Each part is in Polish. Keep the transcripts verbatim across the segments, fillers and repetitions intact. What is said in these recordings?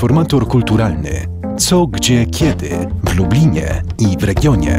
Informator kulturalny. Co, gdzie, kiedy w Lublinie i w regionie.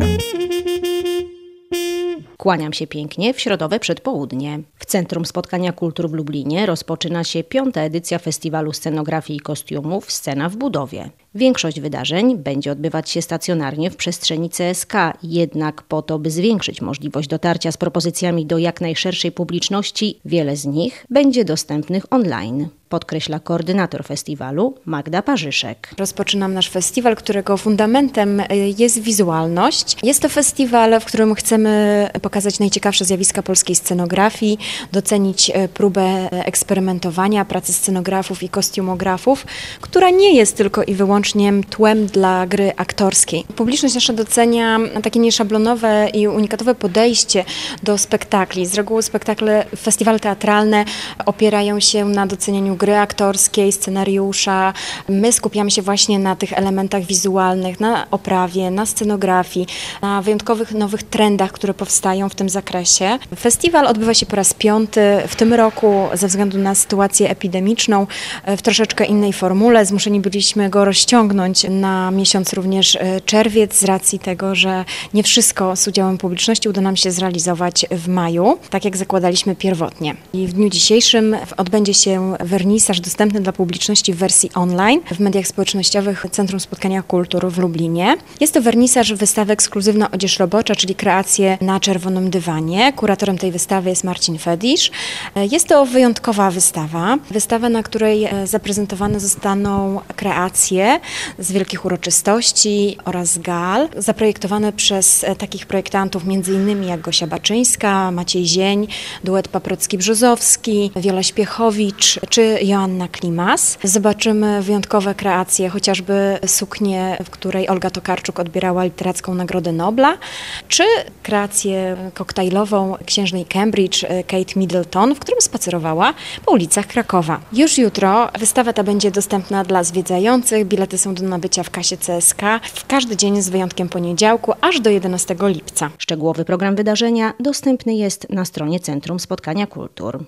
Kłaniam się pięknie w środowe przedpołudnie. W Centrum Spotkania Kultur w Lublinie rozpoczyna się piąta edycja Festiwalu Scenografii i Kostiumów Scena w budowie. Większość wydarzeń będzie odbywać się stacjonarnie w przestrzeni C S K, jednak po to, by zwiększyć możliwość dotarcia z propozycjami do jak najszerszej publiczności, wiele z nich będzie dostępnych online, podkreśla koordynator festiwalu Magda Parzyszek. Rozpoczynam nasz festiwal, którego fundamentem jest wizualność. Jest to festiwal, w którym chcemy pokazać najciekawsze zjawiska polskiej scenografii, docenić próbę eksperymentowania pracy scenografów i kostiumografów, która nie jest tylko i wyłącznie tłem dla gry aktorskiej. Publiczność nasza docenia takie nieszablonowe i unikatowe podejście do spektakli. Z reguły spektakle, festiwale teatralne opierają się na docenianiu gry aktorskiej, scenariusza. My skupiamy się właśnie na tych elementach wizualnych, na oprawie, na scenografii, na wyjątkowych nowych trendach, które powstają w tym zakresie. Festiwal odbywa się po raz piąty w tym roku ze względu na sytuację epidemiczną w troszeczkę innej formule. Zmuszeni byliśmy go rozciągnąć na miesiąc również czerwiec z racji tego, że nie wszystko z udziałem publiczności uda nam się zrealizować w maju, tak jak zakładaliśmy pierwotnie. I w dniu dzisiejszym odbędzie się wernisaż dostępny dla publiczności w wersji online w mediach społecznościowych Centrum Spotkania Kultur w Lublinie. Jest to wernisaż wystawy Ekskluzywna Odzież Robocza, czyli kreacje na czerwonym dywanie. Kuratorem tej wystawy jest Marcin Fedisz. Jest to wyjątkowa wystawa. Wystawa, na której zaprezentowane zostaną kreacje z wielkich uroczystości oraz gal, zaprojektowane przez takich projektantów między innymi jak Gosia Baczyńska, Maciej Zień, duet Paprocki-Brzozowski, Wiola Śpiechowicz czy Joanna Klimas. Zobaczymy wyjątkowe kreacje, chociażby suknię, w której Olga Tokarczuk odbierała literacką Nagrodę Nobla, czy kreację koktajlową księżnej Cambridge Kate Middleton, w którym spacerowała po ulicach Krakowa. Już jutro wystawa ta będzie dostępna dla zwiedzających. Bilety są do nabycia w kasie C S K w każdy dzień z wyjątkiem poniedziałku aż do jedenastego lipca. Szczegółowy program wydarzenia dostępny jest na stronie Centrum Spotkania Kultur.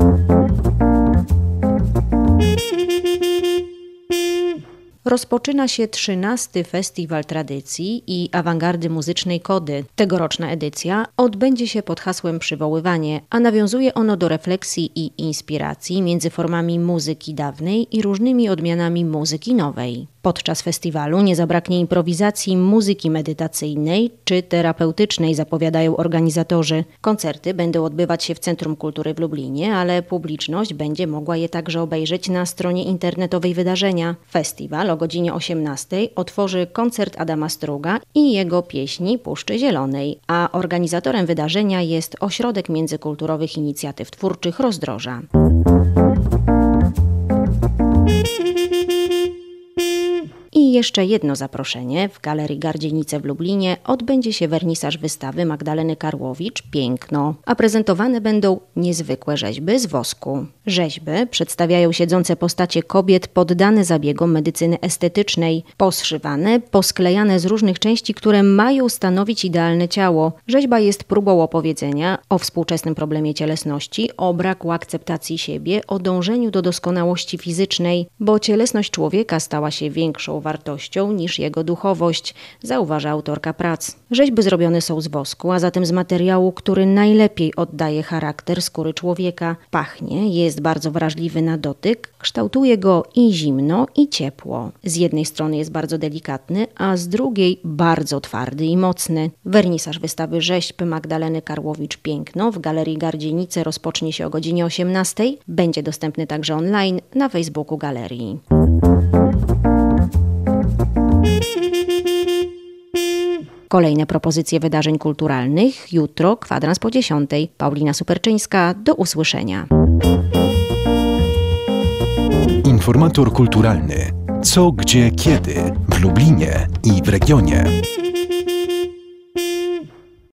Rozpoczyna się trzynasty Festiwal Tradycji i Awangardy Muzycznej Kody. Tegoroczna edycja odbędzie się pod hasłem Przywoływanie, a nawiązuje ono do refleksji i inspiracji między formami muzyki dawnej i różnymi odmianami muzyki nowej. Podczas festiwalu nie zabraknie improwizacji, muzyki medytacyjnej czy terapeutycznej, zapowiadają organizatorzy. Koncerty będą odbywać się w Centrum Kultury w Lublinie, ale publiczność będzie mogła je także obejrzeć na stronie internetowej wydarzenia. Festiwal o godzinie osiemnastej otworzy koncert Adama Struga i jego pieśni Puszczy Zielonej, a organizatorem wydarzenia jest Ośrodek Międzykulturowych Inicjatyw Twórczych Rozdroża. I jeszcze jedno zaproszenie. W Galerii Gardzienice w Lublinie odbędzie się wernisaż wystawy Magdaleny Karłowicz Piękno, a prezentowane będą niezwykłe rzeźby z wosku. Rzeźby przedstawiają siedzące postacie kobiet poddane zabiegom medycyny estetycznej, poszywane, posklejane z różnych części, które mają stanowić idealne ciało. Rzeźba jest próbą opowiedzenia o współczesnym problemie cielesności, o braku akceptacji siebie, o dążeniu do doskonałości fizycznej, bo cielesność człowieka stała się większą wartością niż jego duchowość, zauważa autorka prac. Rzeźby zrobione są z wosku, a zatem z materiału, który najlepiej oddaje charakter skóry człowieka. Pachnie, jest bardzo wrażliwy na dotyk, kształtuje go i zimno, i ciepło. Z jednej strony jest bardzo delikatny, a z drugiej bardzo twardy i mocny. Wernisaż wystawy rzeźb Magdaleny Karłowicz Piękno w Galerii Gardzienice rozpocznie się o godzinie osiemnastej. Będzie dostępny także online na Facebooku galerii. Kolejne propozycje wydarzeń kulturalnych jutro, kwadrans po dziesiątej. Paulina Superczyńska, do usłyszenia. Informator kulturalny. Co, gdzie, kiedy w Lublinie i w regionie.